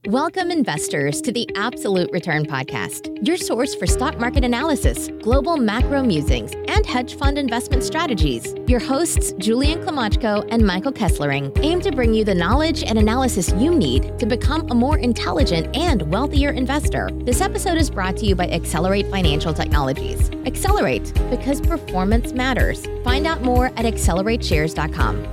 Welcome, investors, to the Absolute Return Podcast, your source for stock market analysis, global macro musings, and hedge fund investment strategies. Your hosts, Julian Klimachko and Michael Kesslering, aim to bring you the knowledge and analysis you need to become a more intelligent and wealthier investor. This episode is brought to you by Accelerate Financial Technologies. Accelerate, because performance matters. Find out more at accelerateshares.com.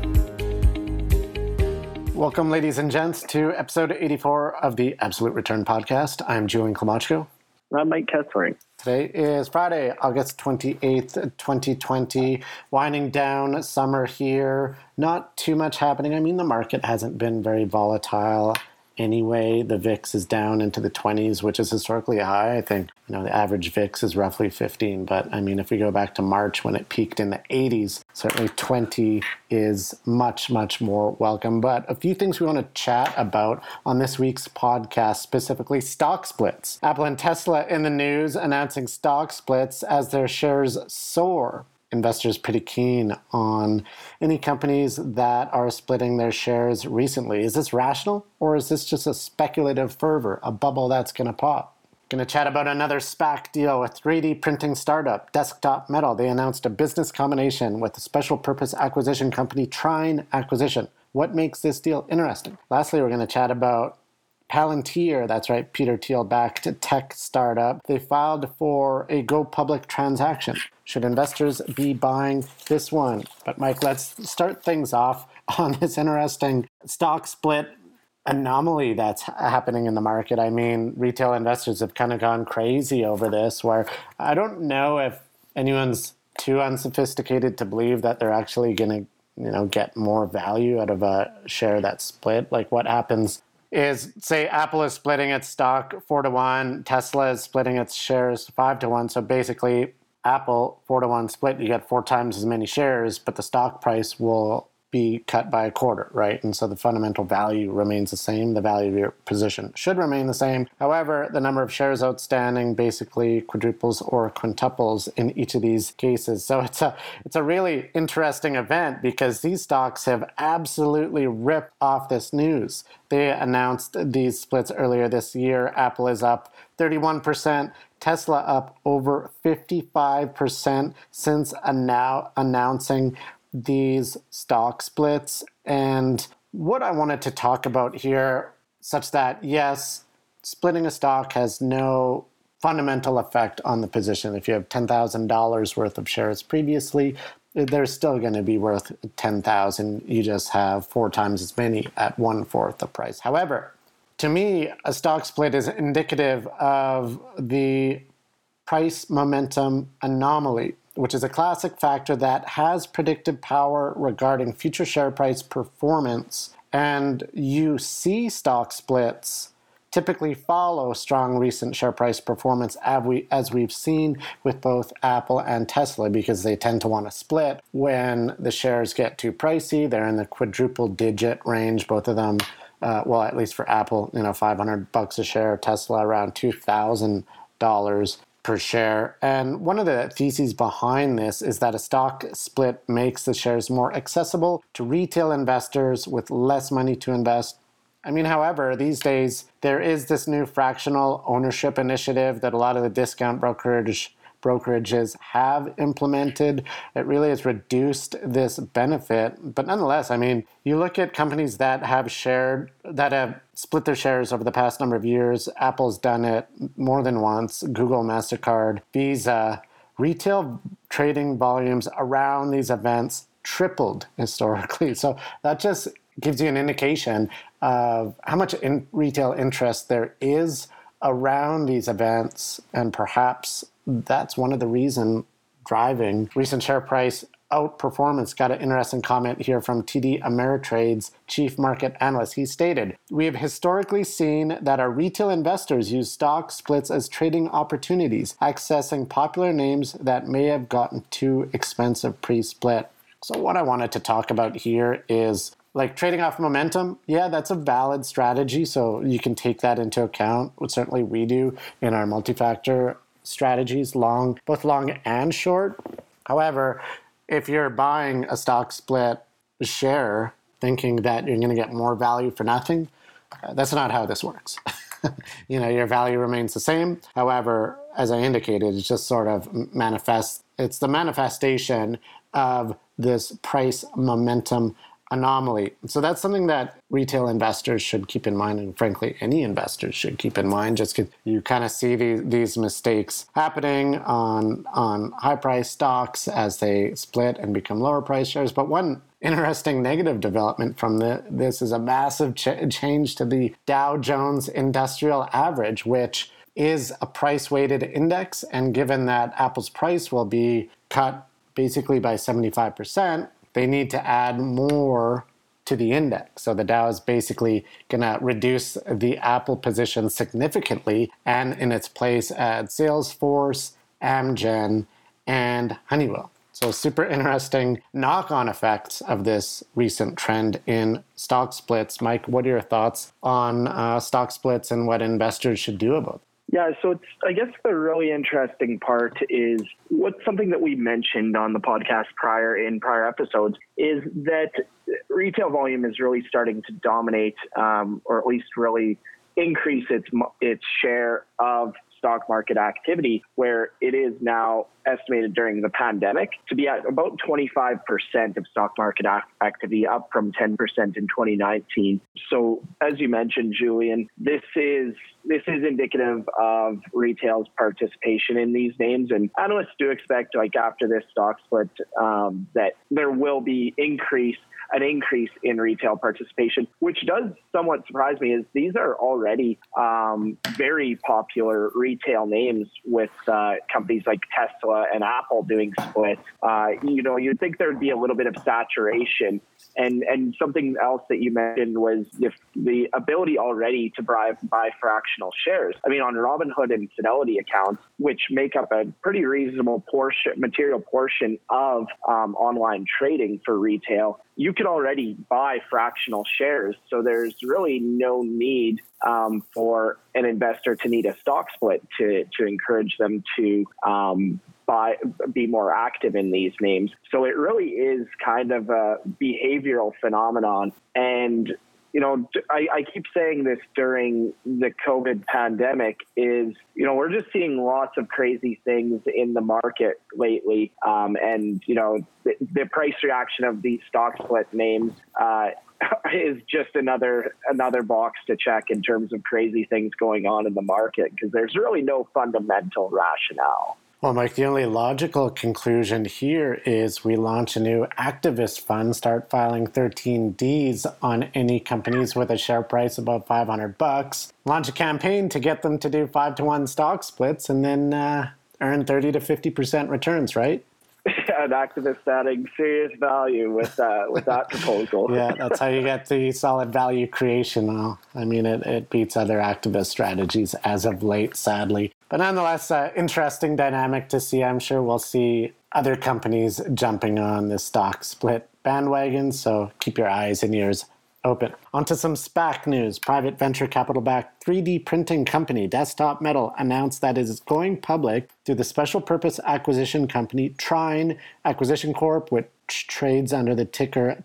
Welcome, ladies and gents, to episode 84 of the Absolute Return Podcast. I'm Julian Klimachko. I'm Mike Kesslering. Today is Friday, August 28th, 2020. Winding down summer here. Not too much happening. I mean, the market hasn't been very volatile anyway. The VIX is down into the 20s, which is historically high. I think, the average VIX is roughly 15. But I mean, if we go back to March when it peaked in the 80s, certainly 20 is much, much more welcome. But a few things we want to chat about on this week's podcast, specifically stock splits. Apple and Tesla in the news announcing stock splits as their shares soar. Investors pretty keen on any companies that are splitting their shares recently. Is this rational, or is this just a speculative fervor, a bubble that's going to pop? Going to chat about another SPAC deal with 3D printing startup Desktop Metal. They announced a business combination with the special purpose acquisition company Trine Acquisition. What makes this deal interesting? Lastly, we're going to chat about Palantir, that's right, Peter Thiel-backed tech startup. They filed for a go public transaction. Should investors be buying this one? But Mike, let's start things off on this interesting stock split anomaly that's happening in the market. I mean, retail investors have kind of gone crazy over this, where I don't know if anyone's too unsophisticated to believe that they're actually going to, get more value out of a share that's split. Like, what happens is, say, Apple is splitting its stock 4-1, Tesla is splitting its shares 5-1. So basically, Apple 4-1 split, you get 4 times as many shares, but the stock price will be cut by a quarter, right? And so the fundamental value remains the same. The value of your position should remain the same. However, the number of shares outstanding basically quadruples or quintuples in each of these cases. So it's a really interesting event because these stocks have absolutely ripped off this news. They announced these splits earlier this year. Apple is up 31%. Tesla up over 55% since announcing these stock splits. And what I wanted to talk about here, such that, yes, splitting a stock has no fundamental effect on the position. If you have $10,000 worth of shares previously, they're still going to be worth $10,000. You just have 4 times as many at 1/4 the price. However, to me, a stock split is indicative of the price momentum anomaly, which is a classic factor that has predictive power regarding future share price performance. And you see stock splits typically follow strong recent share price performance, as we've seen with both Apple and Tesla, because they tend to want to split when the shares get too pricey. They're in the quadruple digit range, both of them. Well, at least for Apple, $500 a share, Tesla around $2,000 per share. And one of the theses behind this is that a stock split makes the shares more accessible to retail investors with less money to invest. However, these days, there is this new fractional ownership initiative that a lot of the discount brokerages have implemented. It really has reduced this benefit. But nonetheless, you look at companies that have split their shares over the past number of years. Apple's done it more than once. Google, MasterCard, Visa. Retail trading volumes around these events tripled historically. So that just gives you an indication of how much retail interest there is around these events, and perhaps that's one of the reasons driving recent share price outperformance. Got an interesting comment here from TD Ameritrade's chief market analyst. He stated, "We have historically seen that our retail investors use stock splits as trading opportunities, accessing popular names that may have gotten too expensive pre-split." So what I wanted to talk about here is trading off momentum. Yeah, that's a valid strategy. So you can take that into account. Certainly we do in our multi-factor strategies, both long and short. However, if you're buying a stock split share thinking that you're going to get more value for nothing, That's not how this works. Your value remains the same. However, as I indicated, it's just sort of it's the manifestation of this price momentum anomaly. So that's something that retail investors should keep in mind, and frankly, any investors should keep in mind, just because you kind of see these mistakes happening on high-price stocks as they split and become lower-price shares. But one interesting negative development from this is a massive change to the Dow Jones Industrial Average, which is a price-weighted index, and given that Apple's price will be cut basically by 75%, they need to add more to the index. So the Dow is basically going to reduce the Apple position significantly, and in its place add Salesforce, Amgen, and Honeywell. So super interesting knock-on effects of this recent trend in stock splits. Mike, what are your thoughts on stock splits and what investors should do about them? Yeah, so I guess the really interesting part is what's something that we mentioned on the podcast in prior episodes is that retail volume is really starting to dominate, or at least really increase its share of stock market activity, where it is now estimated during the pandemic to be at about 25% of stock market activity, up from 10% in 2019. So as you mentioned, Julian, this is indicative of retail's participation in these names. And analysts do expect, after this stock split, that there will be an increase in retail participation, which does somewhat surprise me, is these are already very popular retail names with companies like Tesla and Apple doing splits. You'd think there'd be a little bit of saturation. And something else that you mentioned was the ability already to buy fractional shares. I mean, on Robinhood and Fidelity accounts, which make up a pretty reasonable material portion of online trading for retail, you can already buy fractional shares. So there's really no need for an investor to need a stock split to encourage them to be more active in these names. So it really is kind of a behavioral phenomenon. And, I keep saying this during the COVID pandemic is, we're just seeing lots of crazy things in the market lately. And, the price reaction of these stock split names is just another box to check in terms of crazy things going on in the market, because there's really no fundamental rationale. Well, Mike, the only logical conclusion here is we launch a new activist fund, start filing 13Ds on any companies with a share price above $500, launch a campaign to get them to do 5-to-1 stock splits, and then earn 30 to 50% returns, right? An activist adding serious value with that proposal. Yeah, that's how you get the solid value creation. Well, I mean, it beats other activist strategies as of late, sadly. But nonetheless, interesting dynamic to see. I'm sure we'll see other companies jumping on the stock split bandwagon, so keep your eyes and ears open. Onto some SPAC news. Private venture capital-backed 3D printing company Desktop Metal announced that it is going public through the special purpose acquisition company Trine Acquisition Corp., which trades under the ticker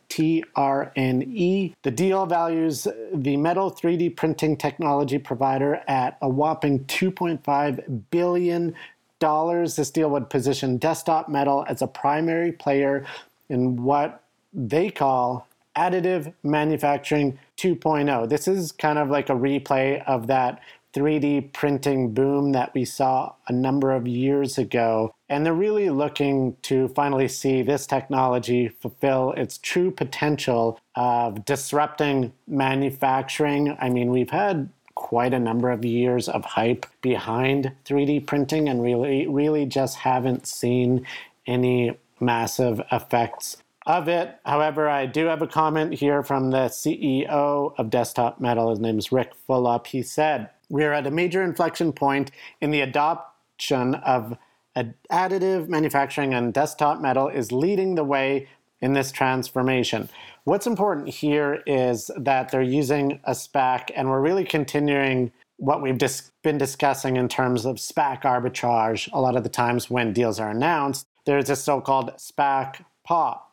TRNE. The deal values the metal 3D printing technology provider at a whopping $2.5 billion. This deal would position Desktop Metal as a primary player in what they call additive manufacturing 2.0. This is kind of like a replay of that 3D printing boom that we saw a number of years ago. And they're really looking to finally see this technology fulfill its true potential of disrupting manufacturing. I mean, we've had quite a number of years of hype behind 3D printing and really just haven't seen any massive effects of it. However, I do have a comment here from the CEO of Desktop Metal. His name is Rick Fulop. He said, "We're at a major inflection point in the adoption of additive manufacturing, and Desktop Metal is leading the way in this transformation." What's important here is that they're using a SPAC, and we're really continuing what we've been discussing in terms of SPAC arbitrage. A lot of the times when deals are announced, there's a so-called SPAC pop.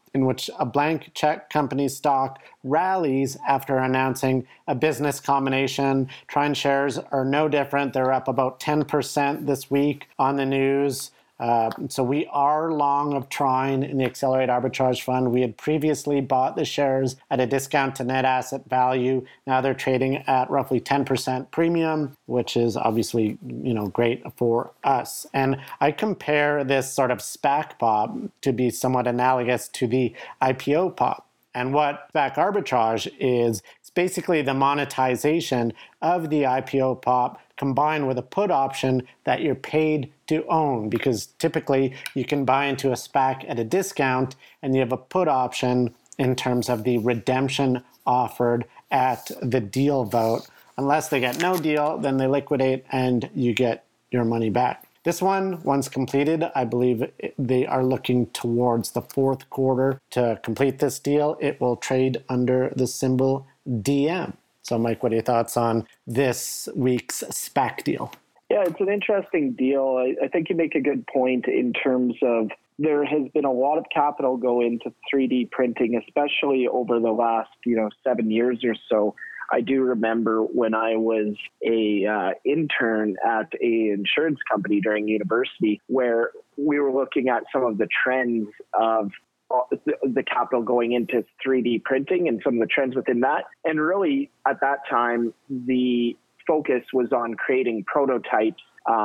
in which a blank check company stock rallies after announcing a business combination. Trine shares are no different. They're up about 10% this week on the news. So we are long of Trine in the Accelerate Arbitrage Fund. We had previously bought the shares at a discount to net asset value. Now they're trading at roughly 10% premium, which is obviously, great for us. And I compare this sort of SPAC pop to be somewhat analogous to the IPO pop. And what SPAC arbitrage is, it's basically the monetization of the IPO pop combined with a put option that you're paid to own, because typically you can buy into a SPAC at a discount and you have a put option in terms of the redemption offered at the deal vote. Unless they get no deal, then they liquidate and you get your money back. This one, once completed, I believe they are looking towards the fourth quarter to complete this deal. It will trade under the symbol DM. So, Mike, what are your thoughts on this week's SPAC deal? Yeah, it's an interesting deal. I think you make a good point in terms of there has been a lot of capital go into 3D printing, especially over the last 7 years or so. I do remember when I was a intern at a insurance company during university, where we were looking at some of the trends of the capital going into 3D printing and some of the trends within that. And really, at that time, the focus was on creating prototypes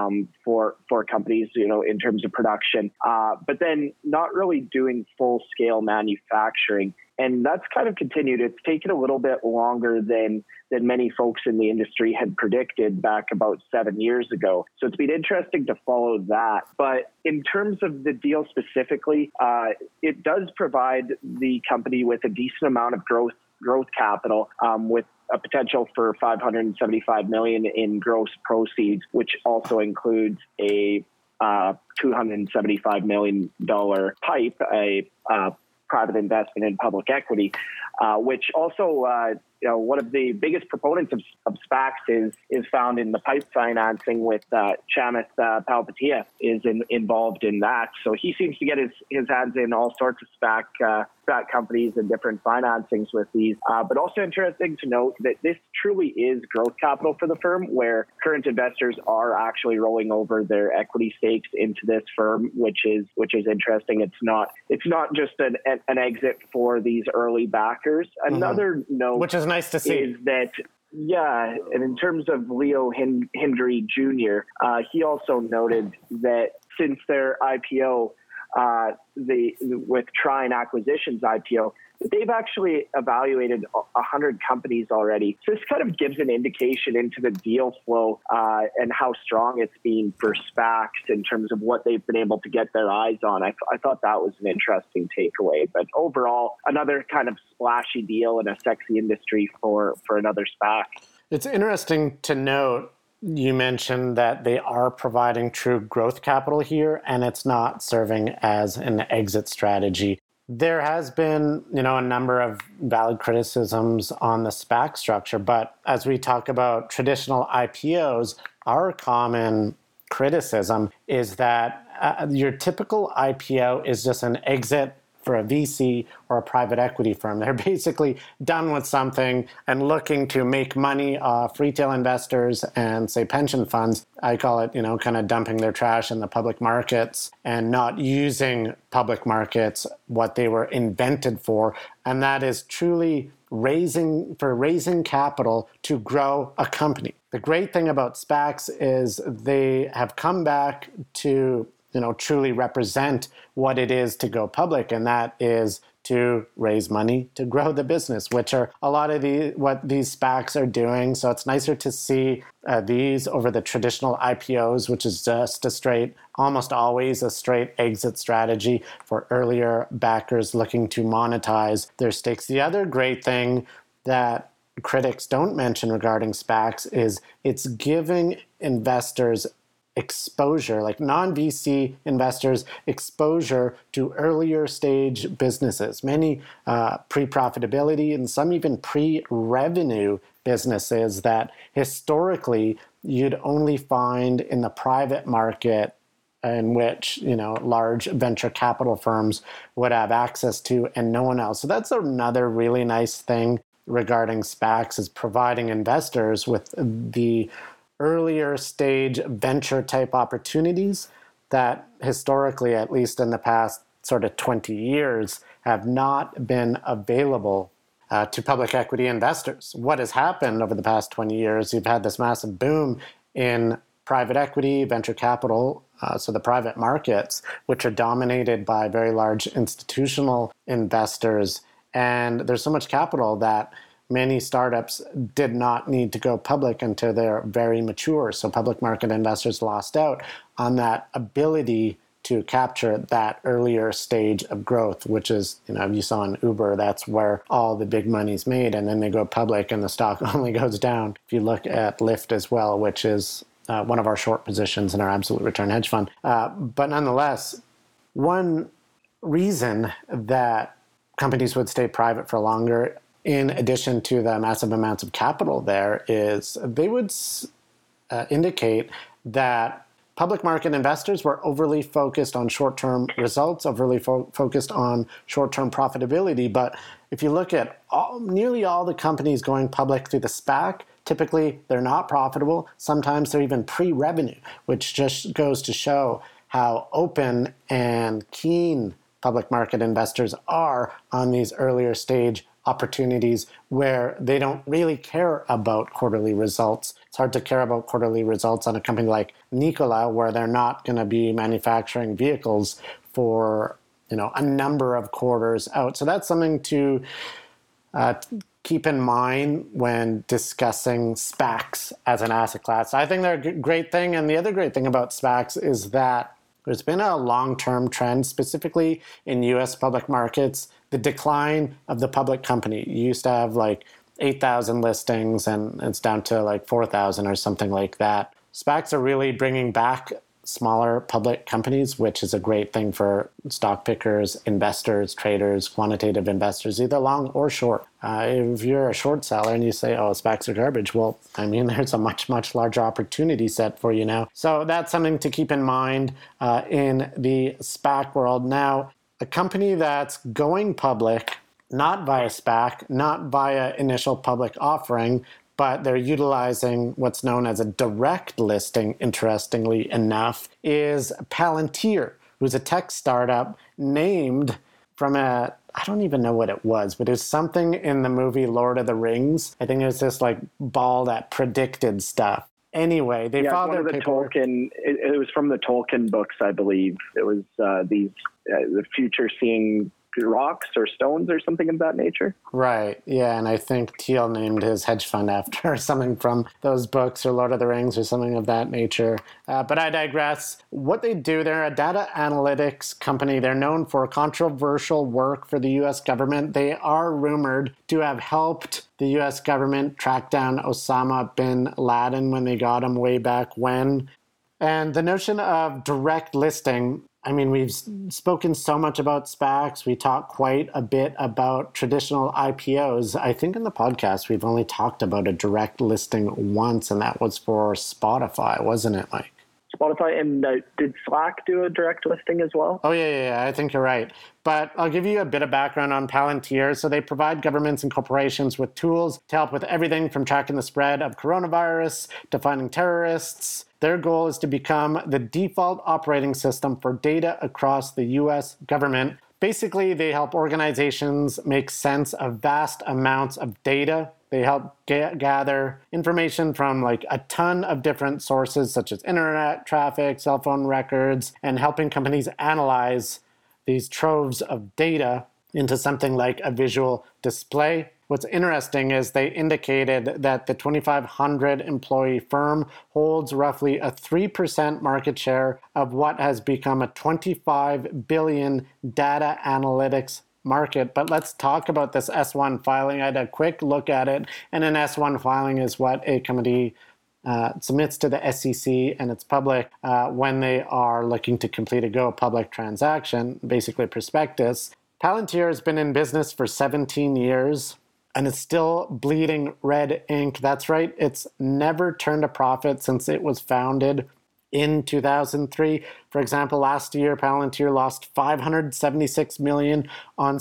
for companies, in terms of production, but then not really doing full-scale manufacturing. And that's kind of continued. It's taken a little bit longer than many folks in the industry had predicted back about 7 years ago. So it's been interesting to follow that. But in terms of the deal specifically, it does provide the company with a decent amount of growth capital, with a potential for $575 million in gross proceeds, which also includes a $275 million PIPE, a private investment in public equity, which also, one of the biggest proponents of SPACs is found in the PIPE financing with Chamath Palihapitiya is involved in that. So he seems to get his hands in all sorts of SPAC companies and different financings with these. But also interesting to note that this truly is growth capital for the firm, where current investors are actually rolling over their equity stakes into this firm, which is interesting. It's not just an exit for these early backers. Another note, which is nice to see, is that and in terms of Leo Hendry Jr., he also noted that since their IPO, with Trine Acquisitions IPO, they've actually evaluated 100 companies already. So this kind of gives an indication into the deal flow and how strong it's been for SPACs in terms of what they've been able to get their eyes on. I thought that was an interesting takeaway. But overall, another kind of splashy deal in a sexy industry for another SPAC. It's interesting to note, you mentioned that they are providing true growth capital here, and it's not serving as an exit strategy. There has been, a number of valid criticisms on the SPAC structure, but as we talk about traditional IPOs, our common criticism is that your typical IPO is just an exit for a VC or a private equity firm. They're basically done with something and looking to make money off retail investors and, say, pension funds. I call it, kind of dumping their trash in the public markets and not using public markets what they were invented for. And that is truly raising capital to grow a company. The great thing about SPACs is they have come back to truly represent what it is to go public, and that is to raise money to grow the business, which are a lot of what these SPACs are doing. So it's nicer to see these over the traditional IPOs, which is just almost always a straight exit strategy for earlier backers looking to monetize their stakes. The other great thing that critics don't mention regarding SPACs is it's giving investors exposure, like non-VC investors, exposure to earlier stage businesses, many pre-profitability and some even pre-revenue businesses that historically you'd only find in the private market in which, large venture capital firms would have access to and no one else. So that's another really nice thing regarding SPACs, is providing investors with the earlier stage venture type opportunities that historically, at least in the past sort of 20 years, have not been available to public equity investors. What has happened over the past 20 years, you've had this massive boom in private equity, venture capital, so the private markets, which are dominated by very large institutional investors. And there's so much capital that many startups did not need to go public until they're very mature. So public market investors lost out on that ability to capture that earlier stage of growth, which is, you saw in Uber, that's where all the big money's made, and then they go public and the stock only goes down. If you look at Lyft as well, which is one of our short positions in our absolute return hedge fund. But nonetheless, one reason that companies would stay private for longer, in addition to the massive amounts of capital there, is they would indicate that public market investors were overly focused on short-term results, overly focused on short-term profitability. But if you look at nearly all the companies going public through the SPAC, typically they're not profitable. Sometimes they're even pre-revenue, which just goes to show how open and keen public market investors are on these earlier stage opportunities where they don't really care about quarterly results. It's hard to care about quarterly results on a company like Nikola, where they're not going to be manufacturing vehicles for a number of quarters out. So that's something to keep in mind when discussing SPACs as an asset class. I think they're a great thing. And the other great thing about SPACs is that there's been a long-term trend, specifically in U.S. public markets, the decline of the public company. You used to have 8,000 listings, and it's down to 4,000 or something like that. SPACs are really bringing back smaller public companies, which is a great thing for stock pickers, investors, traders, quantitative investors, either long or short. If you're a short seller and you say, SPACs are garbage, well, there's a much, much larger opportunity set for you now. So that's something to keep in mind in the SPAC world. Now, a company that's going public, not via SPAC, not via initial public offering, but they're utilizing what's known as a direct listing, interestingly enough, is Palantir, who's a tech startup named from I don't even know what it was, but it was something in the movie Lord of the Rings. I think it was this ball that predicted stuff. Anyway, they filed their paperwork. It was from the Tolkien books, I believe. It was the future seeing rocks or stones or something of that nature. Right. Yeah. And I think Thiel named his hedge fund after something from those books or Lord of the Rings or something of that nature. But I digress. What they do, they're a data analytics company. They're known for controversial work for the U.S. government. They are rumored to have helped the U.S. government track down Osama bin Laden when they got him way back when. And the notion of direct listing, we've spoken so much about SPACs. We talk quite a bit about traditional IPOs. I think in the podcast, we've only talked about a direct listing once, and that was for Spotify, wasn't it, Mike? Spotify, and did Slack do a direct listing as well? Oh, yeah, I think you're right. But I'll give you a bit of background on Palantir. So they provide governments and corporations with tools to help with everything from tracking the spread of coronavirus to finding terrorists. Their goal is to become the default operating system for data across the U.S. government. Basically, they help organizations make sense of vast amounts of data. They help gather information from a ton of different sources, such as internet traffic, cell phone records, and helping companies analyze these troves of data into something like a visual display. What's interesting is they indicated that the 2,500 employee firm holds roughly a 3% market share of what has become a $25 billion data analytics market. But let's talk about this S1 filing. I had a quick look at it, and an S1 filing is what a company submits to the SEC, and it's public when they are looking to complete a go public transaction, basically a prospectus. Palantir has been in business for 17 years. And it's still bleeding red ink. That's right. It's never turned a profit since it was founded in 2003. For example, last year, Palantir lost $576 million on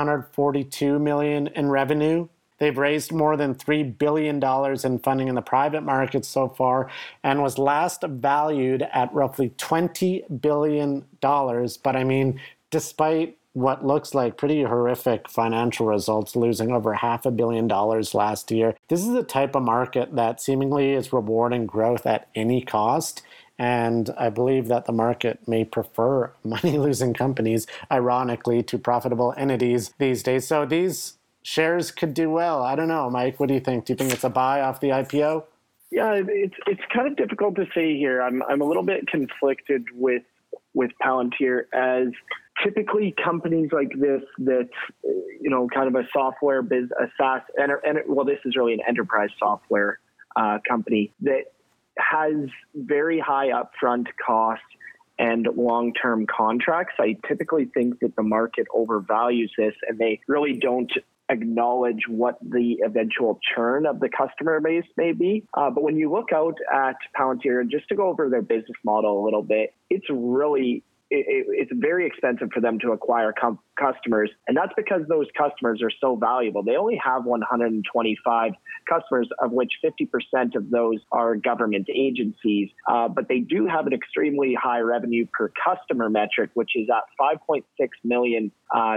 $742 million in revenue. They've raised more than $3 billion in funding in the private market so far and was last valued at roughly $20 billion. But I mean, despite what looks like pretty horrific financial results, losing over $500 million last year, this is the type of market that seemingly is rewarding growth at any cost. And I believe that the market may prefer money-losing companies, ironically, to profitable entities these days. So these shares could do well. I don't know, Mike, what do you think? Do you think it's a buy off the IPO? Yeah, it's kind of difficult to say here. I'm a little bit conflicted with Palantir, as typically companies like this that, you know, kind of a software business, a SaaS, well, this is really an enterprise software company that has very high upfront costs and long-term contracts. I typically think that the market overvalues this, and they really don't acknowledge what the eventual churn of the customer base may be. But when you look out at Palantir, and just to go over their business model a little bit, it's really it's very expensive for them to acquire customers. And that's because those customers are so valuable. They only have 125 customers, of which 50% of those are government agencies. But they do have an extremely high revenue per customer metric, which is at $5.6 million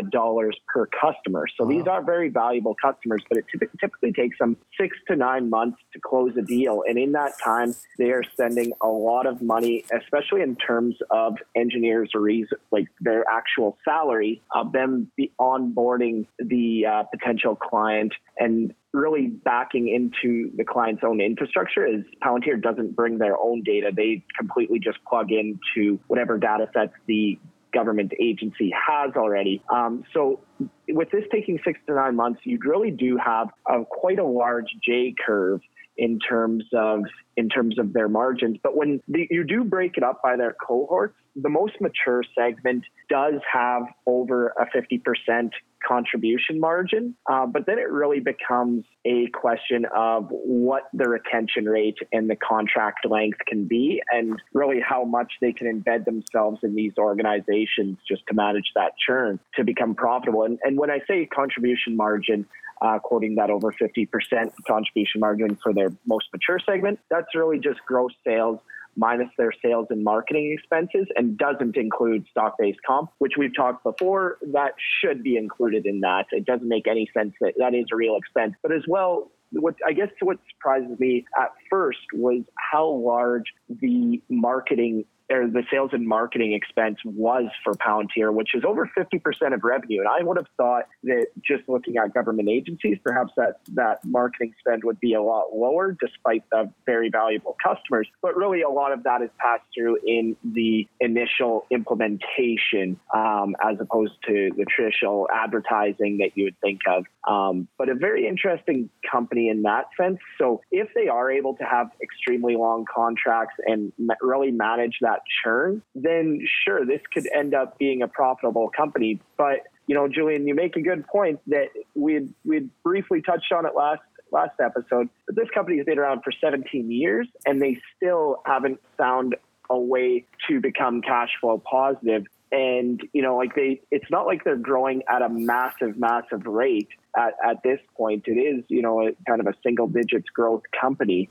per customer. So These are very valuable customers, but it typically takes them 6 to 9 months to close a deal. And in that time, they are spending a lot of money, especially in terms of engineers, or like their actual salary, of them onboarding the potential client and really backing into the client's own infrastructure. As Palantir doesn't bring their own data, they completely just plug into whatever data sets the government agency has already. So with this taking 6 to 9 months, you really do have quite a large J curve in terms of their margins. But when you do break it up by their cohorts, the most mature segment does have over a 50% contribution margin. But then it really becomes a question of what the retention rate and the contract length can be, and really how much they can embed themselves in these organizations just to manage that churn to become profitable. And when I say contribution margin, quoting that over 50% contribution margin for their most mature segment, that's really just gross sales minus their sales and marketing expenses, and doesn't include stock-based comp, which we've talked before. That should be included in that. It doesn't make any sense that that is a real expense. But as well, what surprises me at first was how large the marketing or the sales and marketing expense was for Palantir, which is over 50% of revenue. And I would have thought that just looking at government agencies, perhaps that marketing spend would be a lot lower despite the very valuable customers. But really a lot of that is passed through in the initial implementation as opposed to the traditional advertising that you would think of. But a very interesting company in that sense. So if they are able to have extremely long contracts and really manage that churn, then sure, this could end up being a profitable company. But, you know, Julian, you make a good point that we'd briefly touched on it last episode, but this company has been around for 17 years and they still haven't found a way to become cash flow positive. And, you know, like it's not like they're growing at a massive rate at this point. It is, you know, kind of a single digits growth company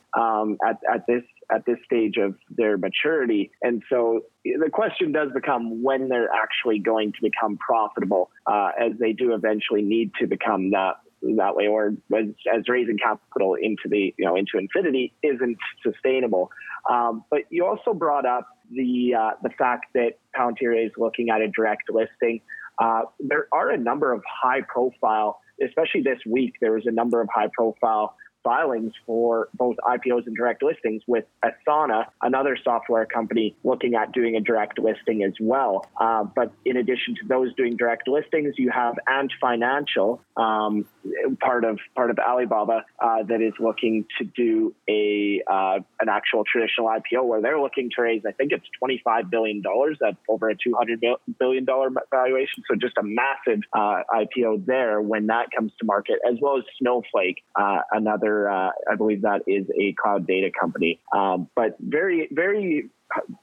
at this stage of their maturity. And so the question does become when they're actually going to become profitable, as they do eventually need to become that way, or as raising capital into infinity isn't sustainable. But you also brought up the fact that Palantir is looking at a direct listing. There are a number of high profile, especially this week, there was a number of high profile filings for both IPOs and direct listings, with Asana, another software company, looking at doing a direct listing as well. But in addition to those doing direct listings, you have Ant Financial, part of Alibaba, that is looking to do an actual traditional IPO where they're looking to raise, I think it's $25 billion at over a $200 billion valuation. So just a massive IPO there when that comes to market, as well as Snowflake, another, I believe that is a cloud data company. But very, very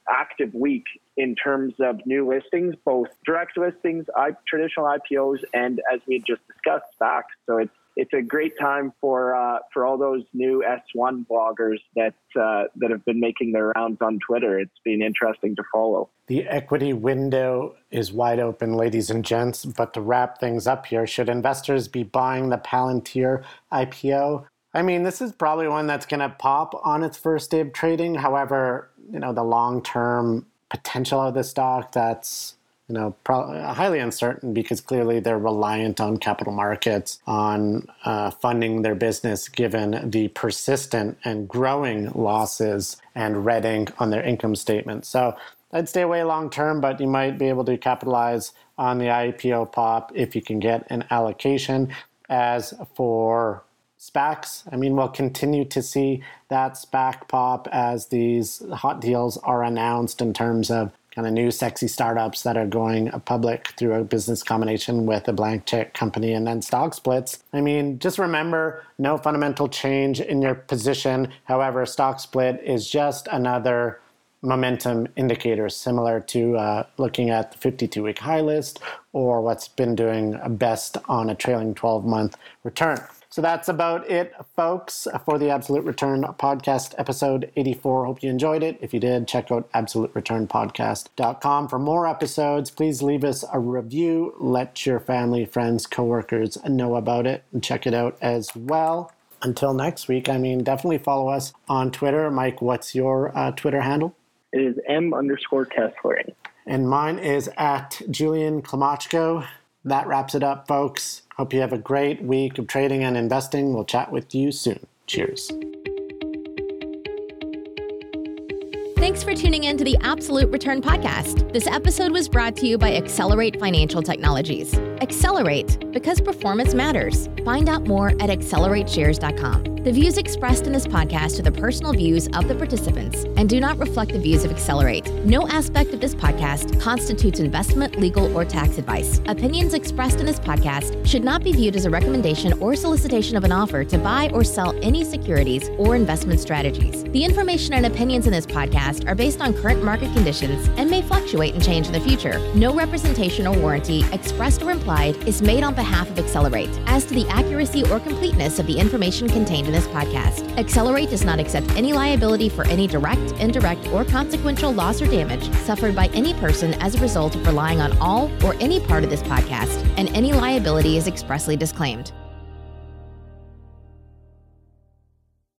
active week in terms of new listings, both direct listings, traditional IPOs, and as we just discussed, SPACs. So it's a great time for all those new S1 bloggers that have been making their rounds on Twitter. It's been interesting to follow. The equity window is wide open, ladies and gents. But to wrap things up here, should investors be buying the Palantir IPO? I mean, this is probably one that's going to pop on its first day of trading. However, the long-term potential of the stock, that's highly uncertain, because clearly they're reliant on capital markets, on funding their business, given the persistent and growing losses and red ink on their income statement. So I'd stay away long term, but you might be able to capitalize on the IPO pop if you can get an allocation. As for SPACs, I mean, we'll continue to see that SPAC pop as these hot deals are announced in terms of kind of new sexy startups that are going public through a business combination with a blank check company, and then stock splits. I mean, just remember, no fundamental change in your position. However, stock split is just another momentum indicator, similar to looking at the 52-week high list or what's been doing best on a trailing 12-month return. So that's about it, folks, for the Absolute Return Podcast, episode 84. Hope you enjoyed it. If you did, check out absolutereturnpodcast.com for more episodes. Please leave us a review. Let your family, friends, coworkers know about it, and check it out as well. Until next week, definitely follow us on Twitter. Mike, what's your Twitter handle? It is M_Kessler. And mine is at Julian Klimachko. That wraps it up, folks. Hope you have a great week of trading and investing. We'll chat with you soon. Cheers. Thanks for tuning in to the Absolute Return Podcast. This episode was brought to you by Accelerate Financial Technologies. Accelerate, because performance matters. Find out more at accelerateshares.com. The views expressed in this podcast are the personal views of the participants and do not reflect the views of Accelerate. No aspect of this podcast constitutes investment, legal, or tax advice. Opinions expressed in this podcast should not be viewed as a recommendation or solicitation of an offer to buy or sell any securities or investment strategies. The information and opinions in this podcast are based on current market conditions and may fluctuate and change in the future. No representation or warranty, expressed or implied, is made on behalf of Accelerate as to the accuracy or completeness of the information contained in this podcast. Accelerate does not accept any liability for any direct, indirect, or consequential loss or damage suffered by any person as a result of relying on all or any part of this podcast, and any liability is expressly disclaimed.